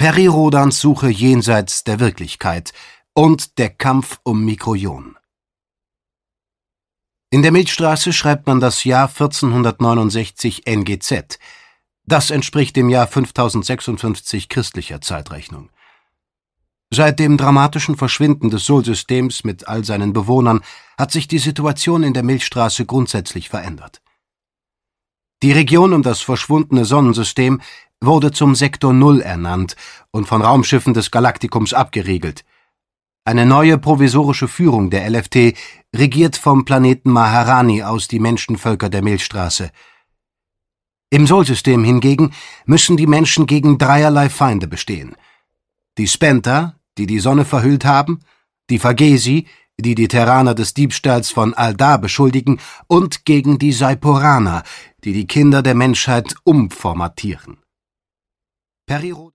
Peri Rodans Suche jenseits der Wirklichkeit und der Kampf um Mikrojon. In der Milchstraße schreibt man das Jahr 1469 NGZ. Das entspricht dem Jahr 5056 christlicher Zeitrechnung. Seit dem dramatischen Verschwinden des Solsystems mit all seinen Bewohnern hat sich die Situation in der Milchstraße grundsätzlich verändert. Die Region um das verschwundene Sonnensystem wurde zum Sektor Null ernannt und von Raumschiffen des Galaktikums abgeriegelt. Eine neue provisorische Führung der LFT regiert vom Planeten Maharani aus die Menschenvölker der Milchstraße. Im Solsystem hingegen müssen die Menschen gegen dreierlei Feinde bestehen: die Spenta, die die Sonne verhüllt haben, die Phagesi, die die Terraner des Diebstahls von Aldar beschuldigen, und gegen die Saiporaner, die die Kinder der Menschheit umformatieren.